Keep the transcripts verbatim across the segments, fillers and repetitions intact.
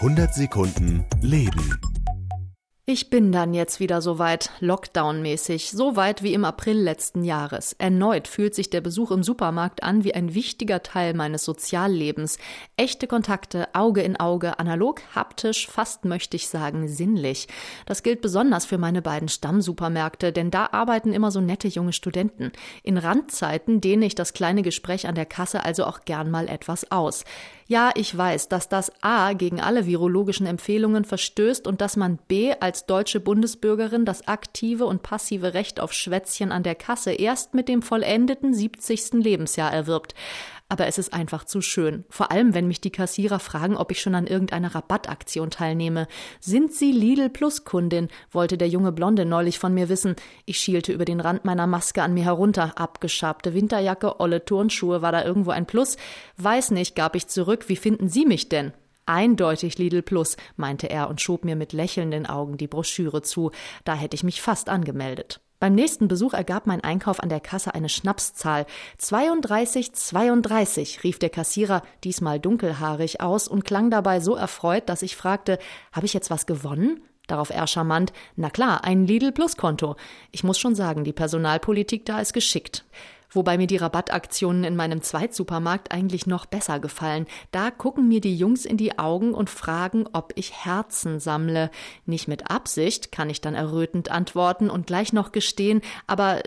hundert Sekunden Leben. Ich bin dann jetzt wieder soweit, Lockdown-mäßig, so weit wie im April letzten Jahres. Erneut fühlt sich der Besuch im Supermarkt an wie ein wichtiger Teil meines Soziallebens. Echte Kontakte, Auge in Auge, analog, haptisch, fast möchte ich sagen sinnlich. Das gilt besonders für meine beiden Stammsupermärkte, denn da arbeiten immer so nette junge Studenten. In Randzeiten dehne ich das kleine Gespräch an der Kasse also auch gern mal etwas aus. Ja, ich weiß, dass das A gegen alle virologischen Empfehlungen verstößt und dass man B als deutsche Bundesbürgerin das aktive und passive Recht auf Schwätzchen an der Kasse erst mit dem vollendeten siebzigsten Lebensjahr erwirbt. Aber es ist einfach zu schön. Vor allem, wenn mich die Kassierer fragen, ob ich schon an irgendeiner Rabattaktion teilnehme. Sind Sie Lidl-Plus-Kundin? Wollte der junge Blonde neulich von mir wissen. Ich schielte über den Rand meiner Maske an mir herunter. Abgeschabte Winterjacke, olle Turnschuhe, war da irgendwo ein Plus? Weiß nicht, gab ich zurück. Wie finden Sie mich denn? Eindeutig Lidl Plus, meinte er und schob mir mit lächelnden Augen die Broschüre zu. Da hätte ich mich fast angemeldet. Beim nächsten Besuch ergab mein Einkauf an der Kasse eine Schnapszahl. zweiunddreißig zweiunddreißig, rief der Kassierer, diesmal dunkelhaarig, aus und klang dabei so erfreut, dass ich fragte, habe ich jetzt was gewonnen? Darauf er charmant, na klar, ein Lidl-Plus-Konto. Ich muss schon sagen, die Personalpolitik da ist geschickt. Wobei mir die Rabattaktionen in meinem Zweitsupermarkt eigentlich noch besser gefallen. Da gucken mir die Jungs in die Augen und fragen, ob ich Herzen sammle. Nicht mit Absicht, kann ich dann errötend antworten und gleich noch gestehen, aber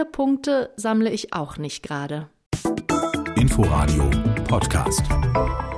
Treuepunkte sammle ich auch nicht gerade. Inforadio Podcast.